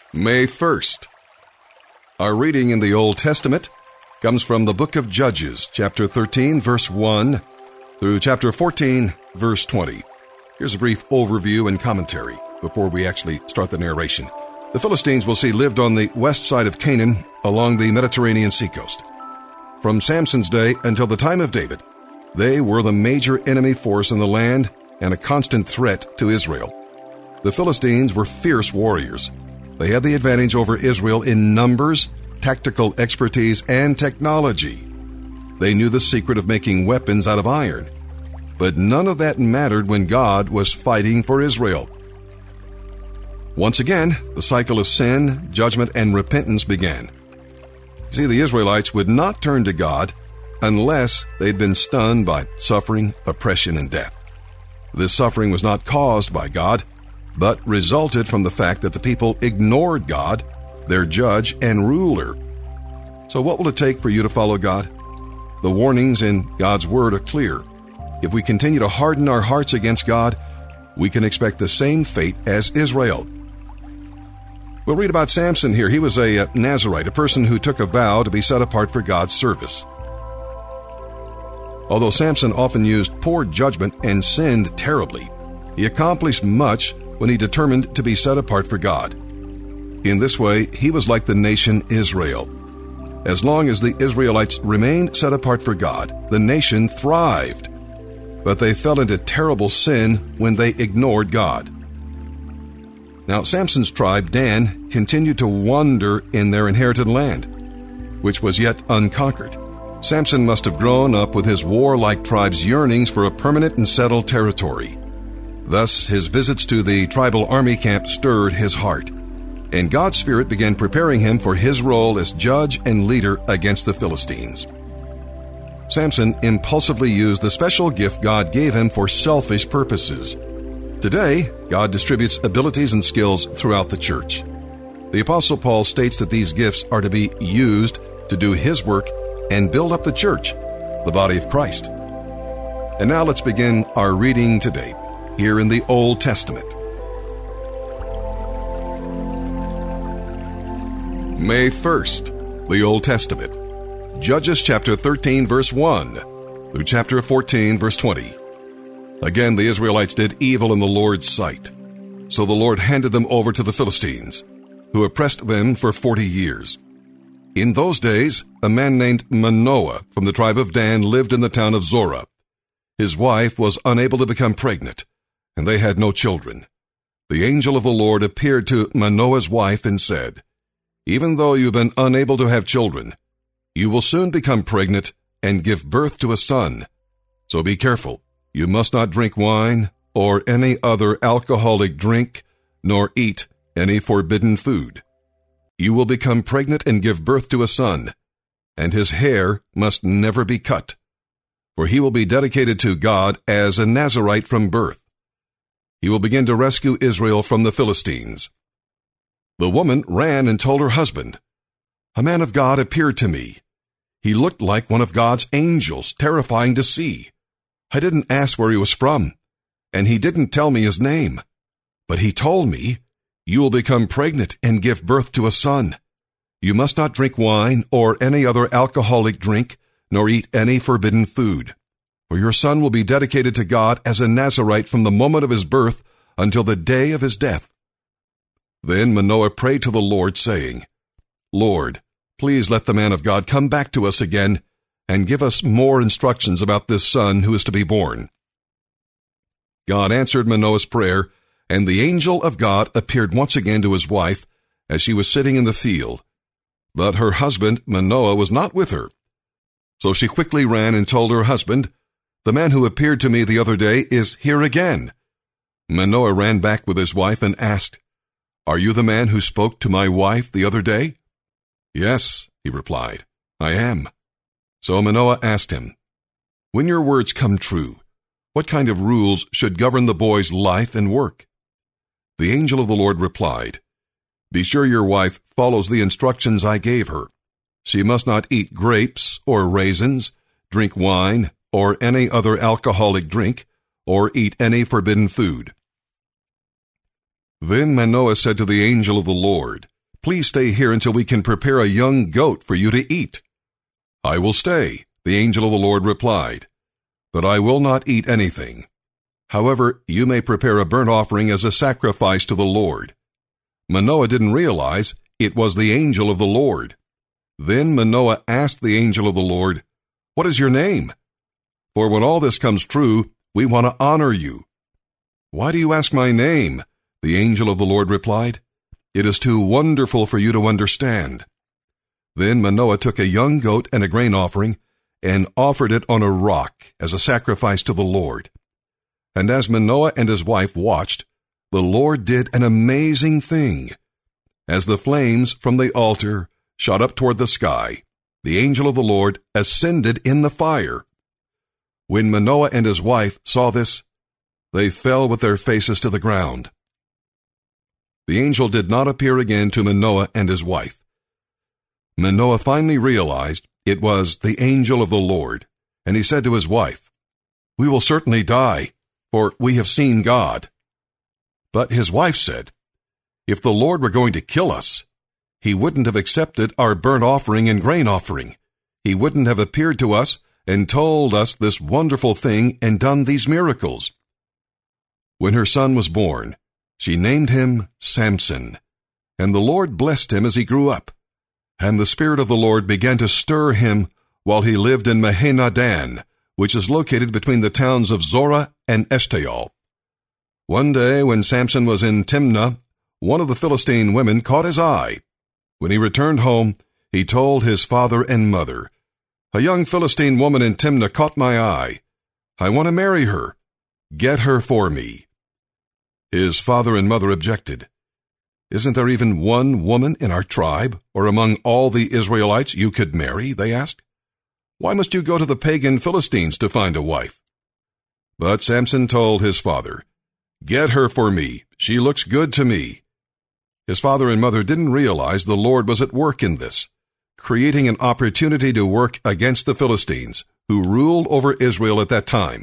May 1st. Our reading in the Old Testament comes from the book of Judges, chapter 13, verse 1, through chapter 14, verse 20. Here's a brief overview and commentary before we actually start the narration. The Philistines, we'll see, lived on the west side of Canaan along the Mediterranean seacoast. From Samson's day until the time of David, they were the major enemy force in the land and a constant threat to Israel. The Philistines were fierce warriors. They had the advantage over Israel in numbers, tactical expertise, and technology. They knew the secret of making weapons out of iron. But none of that mattered when God was fighting for Israel. Once again, the cycle of sin, judgment, and repentance began. See, the Israelites would not turn to God unless they'd been stunned by suffering, oppression, and death. This suffering was not caused by God, but resulted from the fact that the people ignored God, their judge and ruler. So what will it take for you to follow God? The warnings in God's Word are clear. If we continue to harden our hearts against God, we can expect the same fate as Israel. We'll read about Samson here. He was a Nazirite, a person who took a vow to be set apart for God's service. Although Samson often used poor judgment and sinned terribly, he accomplished much when he determined to be set apart for God. In this way, he was like the nation Israel. As long as the Israelites remained set apart for God, the nation thrived. But they fell into terrible sin when they ignored God. Now, Samson's tribe, Dan, continued to wander in their inherited land, which was yet unconquered. Samson must have grown up with his warlike tribe's yearnings for a permanent and settled territory. Thus, his visits to the tribal army camp stirred his heart, and God's Spirit began preparing him for his role as judge and leader against the Philistines. Samson impulsively used the special gift God gave him for selfish purposes. Today, God distributes abilities and skills throughout the church. The Apostle Paul states that these gifts are to be used to do his work and build up the church, the body of Christ. And now let's begin our reading today, here in the Old Testament. May 1st, the Old Testament. Judges chapter 13, verse 1, through chapter 14, verse 20. Again, the Israelites did evil in the Lord's sight. So the Lord handed them over to the Philistines, who oppressed them for 40 years. In those days, a man named Manoah from the tribe of Dan lived in the town of Zorah. His wife was unable to become pregnant, and they had no children. The angel of the Lord appeared to Manoah's wife and said, "Even though you've been unable to have children, you will soon become pregnant and give birth to a son. So be careful. You must not drink wine or any other alcoholic drink, nor eat any forbidden food. You will become pregnant and give birth to a son, and his hair must never be cut, for he will be dedicated to God as a Nazirite from birth. He will begin to rescue Israel from the Philistines." The woman ran and told her husband, "A man of God appeared to me. He looked like one of God's angels, terrifying to see. I didn't ask where he was from, and he didn't tell me his name. But he told me, 'You will become pregnant and give birth to a son. You must not drink wine or any other alcoholic drink, nor eat any forbidden food. For your son will be dedicated to God as a Nazirite from the moment of his birth until the day of his death.' Then Manoah prayed to the Lord, saying, 'Lord, please let the man of God come back to us again and give us more instructions about this son who is to be born.' God answered Manoah's prayer, and the angel of God appeared once again to his wife as she was sitting in the field. But her husband, Manoah, was not with her. So she quickly ran and told her husband, 'The man who appeared to me the other day is here again.' Manoah ran back with his wife and asked, 'Are you the man who spoke to my wife the other day?' 'Yes,' he replied, 'I am.' So Manoah asked him, 'When your words come true, what kind of rules should govern the boy's life and work?' The angel of the Lord replied, 'Be sure your wife follows the instructions I gave her. She must not eat grapes or raisins, drink wine or any other alcoholic drink, or eat any forbidden food.' Then Manoah said to the angel of the Lord, Please stay here until we can prepare a young goat for you to eat." "I will stay," the angel of the Lord replied, "but I will not eat anything. However, you may prepare a burnt offering as a sacrifice to the Lord." Manoah didn't realize it was the angel of the Lord. Then Manoah asked the angel of the Lord, "What is your name? For when all this comes true, we want to honor you." "Why do you ask my name?" the angel of the Lord replied. "It is too wonderful for you to understand." Then Manoah took a young goat and a grain offering and offered it on a rock as a sacrifice to the Lord. And as Manoah and his wife watched, the Lord did an amazing thing. As the flames from the altar shot up toward the sky, the angel of the Lord ascended in the fire. When Manoah and his wife saw this, they fell with their faces to the ground. The angel did not appear again to Manoah and his wife. Manoah finally realized it was the angel of the Lord, and he said to his wife, "We will certainly die, for we have seen God." But his wife said, "If the Lord were going to kill us, he wouldn't have accepted our burnt offering and grain offering. He wouldn't have appeared to us and told us this wonderful thing and done these miracles." When her son was born, she named him Samson, and the Lord blessed him as he grew up. And the Spirit of the Lord began to stir him while he lived in Mahaneh-dan, which is located between the towns of Zorah and Eshtaol. One day when Samson was in Timnah, one of the Philistine women caught his eye. When he returned home, he told his father and mother, "A young Philistine woman in Timnah caught my eye. I want to marry her. Get her for me." His father and mother objected. "Isn't there even one woman in our tribe, or among all the Israelites, you could marry?" they asked. "Why must you go to the pagan Philistines to find a wife?" But Samson told his father, "Get her for me. She looks good to me." His father and mother didn't realize the Lord was at work in this, creating an opportunity to work against the Philistines, who ruled over Israel at that time.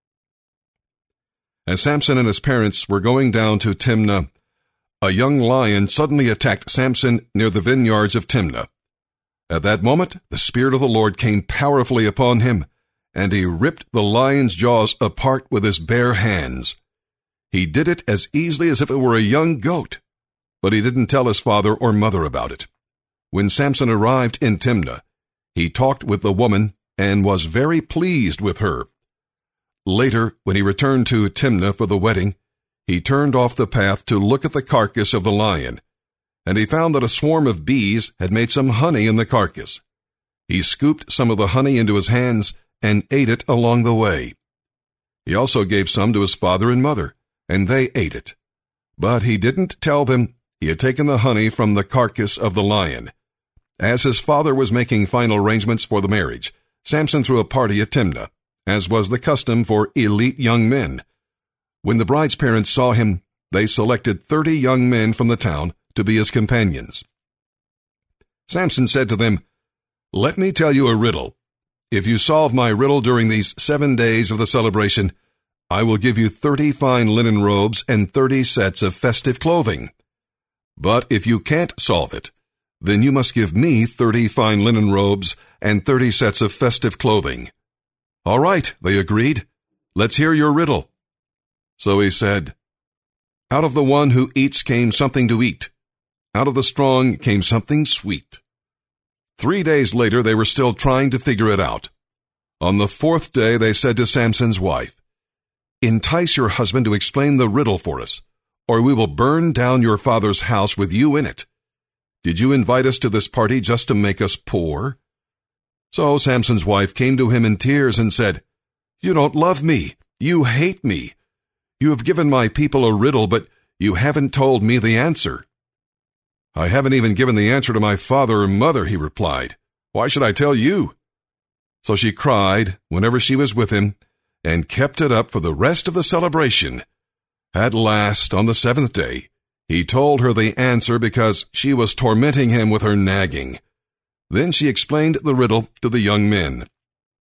As Samson and his parents were going down to Timnah, a young lion suddenly attacked Samson near the vineyards of Timnah. At that moment, the Spirit of the Lord came powerfully upon him, and he ripped the lion's jaws apart with his bare hands. He did it as easily as if it were a young goat, but he didn't tell his father or mother about it. When Samson arrived in Timnah, he talked with the woman and was very pleased with her. Later, when he returned to Timnah for the wedding, he turned off the path to look at the carcass of the lion, and he found that a swarm of bees had made some honey in the carcass. He scooped some of the honey into his hands and ate it along the way. He also gave some to his father and mother, and they ate it. But he didn't tell them he had taken the honey from the carcass of the lion. As his father was making final arrangements for the marriage, Samson threw a party at Timnah, as was the custom for elite young men. When the bride's parents saw him, they selected 30 young men from the town to be his companions. Samson said to them, "Let me tell you a riddle. If you solve my riddle during these 7 days of the celebration, I will give you 30 fine linen robes and 30 sets of festive clothing. But if you can't solve it, then you must give me 30 fine linen robes and 30 sets of festive clothing." "All right," they agreed. "Let's hear your riddle." So he said, "Out of the one who eats came something to eat. Out of the strong came something sweet." 3 days later, they were still trying to figure it out. On the 4th day, they said to Samson's wife, "Entice your husband to explain the riddle for us, or we will burn down your father's house with you in it. Did you invite us to this party just to make us poor?" So Samson's wife came to him in tears and said, "You don't love me. You hate me. You have given my people a riddle, but you haven't told me the answer." "I haven't even given the answer to my father or mother," he replied. "Why should I tell you?" So she cried whenever she was with him and kept it up for the rest of the celebration. At last, on the 7th day, he told her the answer because she was tormenting him with her nagging. Then she explained the riddle to the young men.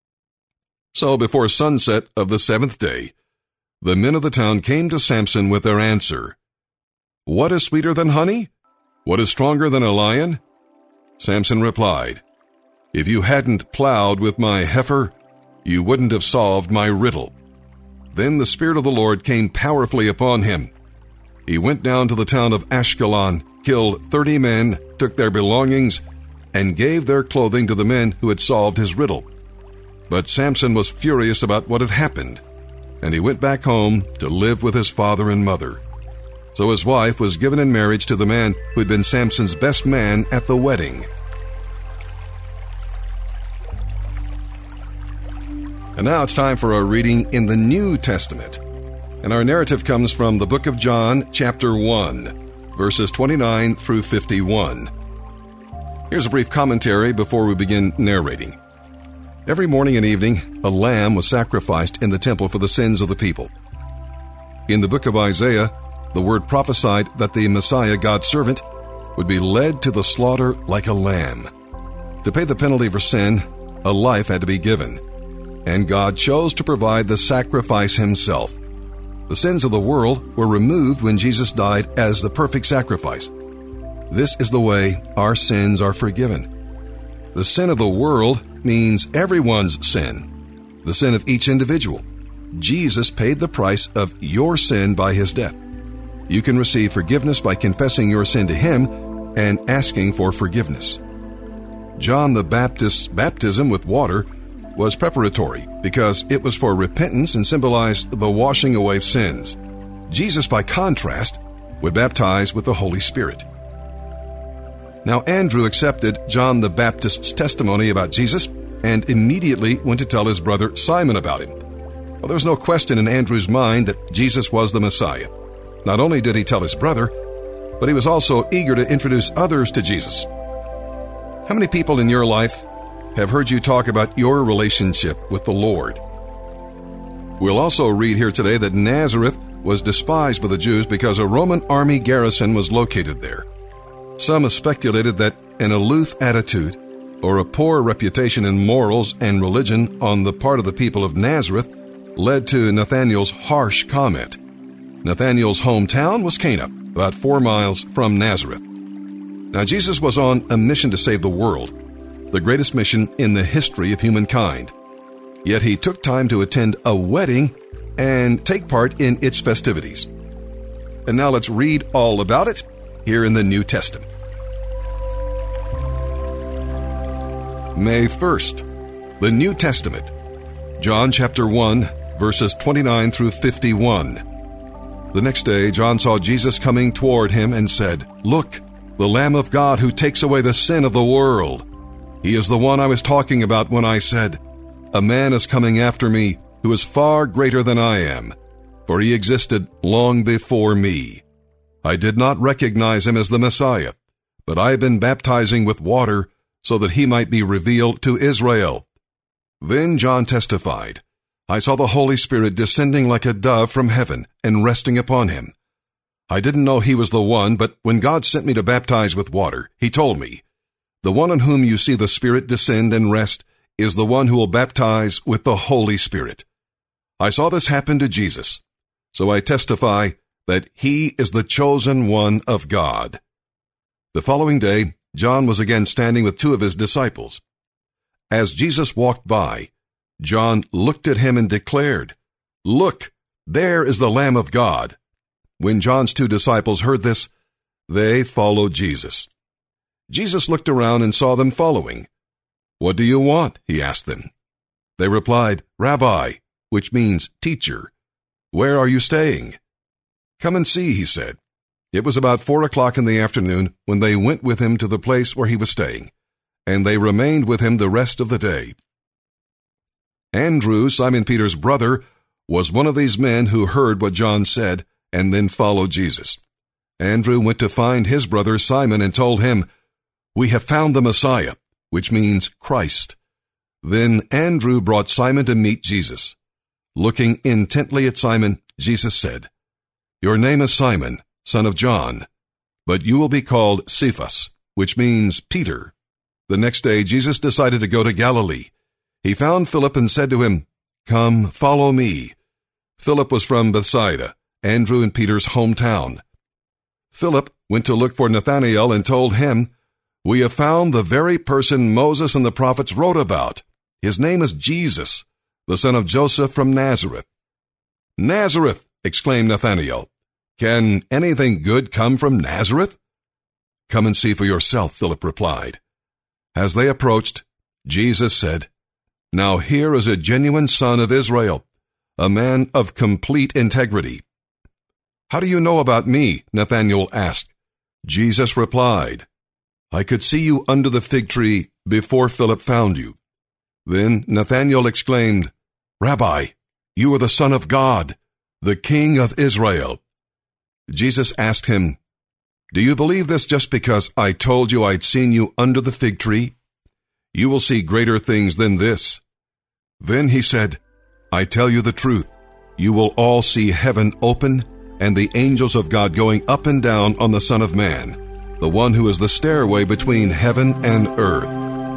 So before sunset of the 7th day, the men of the town came to Samson with their answer. "What is sweeter than honey? What is stronger than a lion?" Samson replied, "If you hadn't plowed with my heifer, you wouldn't have solved my riddle." Then the Spirit of the Lord came powerfully upon him. He went down to the town of Ashkelon, killed 30 men, took their belongings, and gave their clothing to the men who had solved his riddle. But Samson was furious about what had happened, and he went back home to live with his father and mother. So his wife was given in marriage to the man who had been Samson's best man at the wedding. And now it's time for our reading in the New Testament. And our narrative comes from the book of John, chapter 1, verses 29 through 51. Here's a brief commentary before we begin narrating. Every morning and evening, a lamb was sacrificed in the temple for the sins of the people. In the book of Isaiah, the word prophesied that the Messiah, God's servant, would be led to the slaughter like a lamb. To pay the penalty for sin, a life had to be given, and God chose to provide the sacrifice himself. The sins of the world were removed when Jesus died as the perfect sacrifice. This is the way our sins are forgiven. The sin of the world means everyone's sin, the sin of each individual. Jesus paid the price of your sin by his death. You can receive forgiveness by confessing your sin to him and asking for forgiveness. John the Baptist's baptism with water was preparatory because it was for repentance and symbolized the washing away of sins. Jesus, by contrast, would baptize with the Holy Spirit. Now Andrew accepted John the Baptist's testimony about Jesus and immediately went to tell his brother Simon about him. Well, there was no question in Andrew's mind that Jesus was the Messiah. Not only did he tell his brother, but he was also eager to introduce others to Jesus. How many people in your life have heard you talk about your relationship with the Lord? We'll also read here today that Nazareth was despised by the Jews because a Roman army garrison was located there. Some have speculated that an aloof attitude or a poor reputation in morals and religion on the part of the people of Nazareth led to Nathanael's harsh comment. Nathanael's hometown was Cana, about 4 miles from Nazareth. Now, Jesus was on a mission to save the world, the greatest mission in the history of humankind. Yet he took time to attend a wedding and take part in its festivities. And now let's read all about it here in the New Testament. May 1st, the New Testament. John chapter 1, verses 29 through 51. The next day, John saw Jesus coming toward him and said, "Look, the Lamb of God who takes away the sin of the world. He is the one I was talking about when I said, 'A man is coming after me who is far greater than I am, for he existed long before me.' I did not recognize him as the Messiah, but I have been baptizing with water so that he might be revealed to Israel." Then John testified, "I saw the Holy Spirit descending like a dove from heaven and resting upon him. I didn't know he was the one, but when God sent me to baptize with water, he told me, 'The one on whom you see the Spirit descend and rest is the one who will baptize with the Holy Spirit.' I saw this happen to Jesus, so I testify that he is the chosen one of God." The following day, John was again standing with 2 of his disciples. As Jesus walked by, John looked at him and declared, "Look, there is the Lamb of God." When John's 2 disciples heard this, they followed Jesus. Jesus looked around and saw them following. "What do you want?" he asked them. They replied, "Rabbi," which means teacher. "Where are you staying?" "Come and see," he said. It was about 4:00 in the afternoon when they went with him to the place where he was staying, and they remained with him the rest of the day. Andrew, Simon Peter's brother, was one of these men who heard what John said and then followed Jesus. Andrew went to find his brother Simon and told him, "We have found the Messiah," which means Christ. Then Andrew brought Simon to meet Jesus. Looking intently at Simon, Jesus said, "Your name is Simon, son of John, but you will be called Cephas," which means Peter. The next day, Jesus decided to go to Galilee. He found Philip and said to him, "Come, follow me." Philip was from Bethsaida, Andrew and Peter's hometown. Philip went to look for Nathanael and told him, "We have found the very person Moses and the prophets wrote about. His name is Jesus, the son of Joseph from Nazareth." "Nazareth!" exclaimed Nathanael. "Can anything good come from Nazareth?" "Come and see for yourself," Philip replied. As they approached, Jesus said, "Now here is a genuine son of Israel, a man of complete integrity." "How do you know about me?" Nathanael asked. Jesus replied, "I could see you under the fig tree before Philip found you." Then Nathanael exclaimed, "Rabbi, you are the Son of God, the King of Israel." Jesus asked him, "Do you believe this just because I told you I'd seen you under the fig tree? You will see greater things than this." Then he said, "I tell you the truth, you will all see heaven open and the angels of God going up and down on the Son of Man, the one who is the stairway between heaven and earth."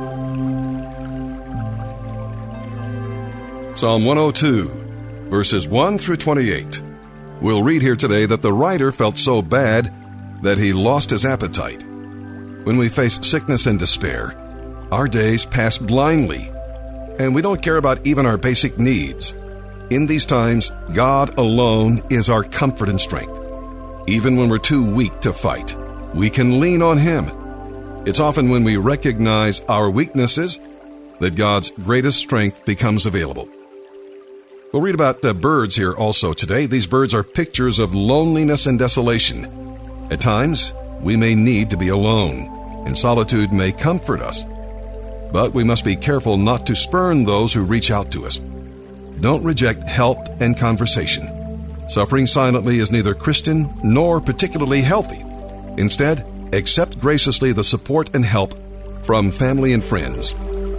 Psalm 102, verses 1 through 28. We'll read here today that the writer felt so bad that he lost his appetite. When we face sickness and despair, our days pass blindly, and we don't care about even our basic needs. In these times, God alone is our comfort and strength. Even when we're too weak to fight, we can lean on Him. It's often when we recognize our weaknesses that God's greatest strength becomes available. We'll read about birds here also today. These birds are pictures of loneliness and desolation. At times, we may need to be alone, and solitude may comfort us. But we must be careful not to spurn those who reach out to us. Don't reject help and conversation. Suffering silently is neither Christian nor particularly healthy. Instead, accept graciously the support and help from family and friends.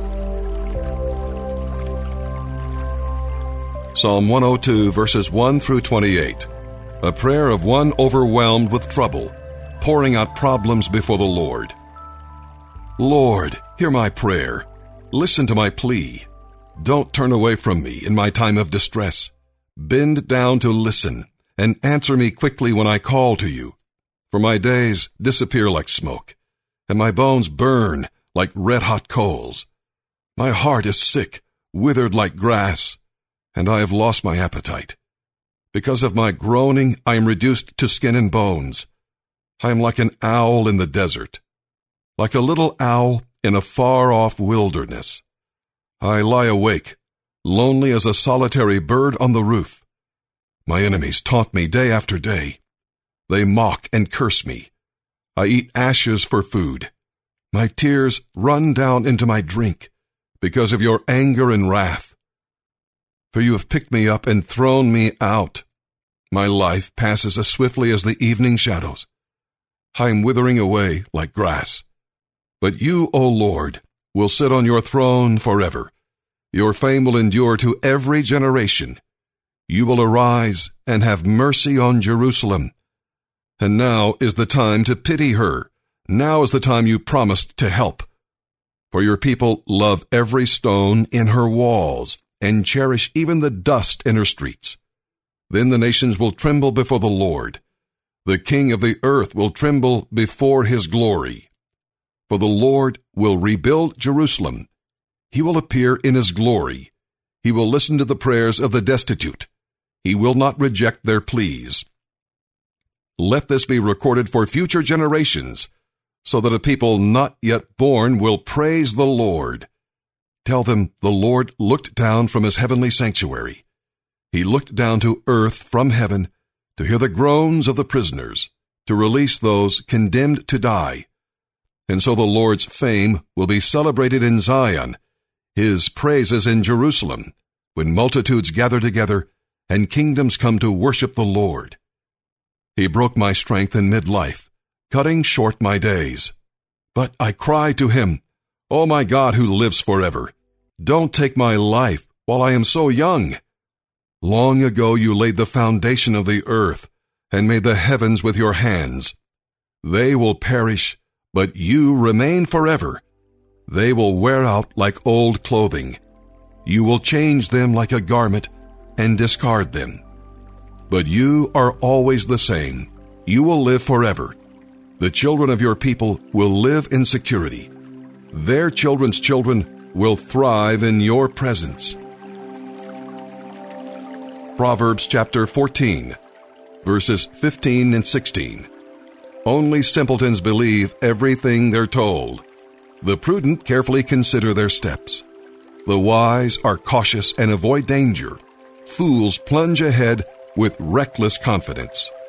Psalm 102, verses 1 through 28. A prayer of one overwhelmed with trouble, pouring out problems before the Lord. Lord, hear my prayer. Listen to my plea. Don't turn away from me in my time of distress. Bend down to listen, and answer me quickly when I call to you. For my days disappear like smoke, and my bones burn like red-hot coals. My heart is sick, withered like grass, and I have lost my appetite. Because of my groaning, I am reduced to skin and bones. I am like an owl in the desert, like a little owl in a far-off wilderness. I lie awake, lonely as a solitary bird on the roof. My enemies taunt me day after day. They mock and curse me. I eat ashes for food. My tears run down into my drink because of your anger and wrath. For you have picked me up and thrown me out. My life passes as swiftly as the evening shadows. I am withering away like grass. But you, O Lord, will sit on your throne forever. Your fame will endure to every generation. You will arise and have mercy on Jerusalem. And now is the time to pity her. Now is the time you promised to help. For your people love every stone in her walls, and cherish even the dust in her streets. Then the nations will tremble before the Lord. The King of the earth will tremble before His glory. For the Lord will rebuild Jerusalem. He will appear in His glory. He will listen to the prayers of the destitute. He will not reject their pleas. Let this be recorded for future generations, so that a people not yet born will praise the Lord. Tell them the Lord looked down from His heavenly sanctuary. He looked down to earth from heaven to hear the groans of the prisoners, to release those condemned to die. And so the Lord's fame will be celebrated in Zion, His praises in Jerusalem, when multitudes gather together and kingdoms come to worship the Lord. He broke my strength in midlife, cutting short my days. But I cried to Him, O my God who lives forever, don't take my life while I am so young. Long ago you laid the foundation of the earth and made the heavens with your hands. They will perish, but you remain forever. They will wear out like old clothing. You will change them like a garment and discard them. But you are always the same, You will live forever. The children of your people will live in security. Their children's children will thrive in your presence. Proverbs chapter 14, verses 15 and 16. Only simpletons believe everything they're told. The prudent carefully consider their steps. The wise are cautious and avoid danger. Fools plunge ahead with reckless confidence.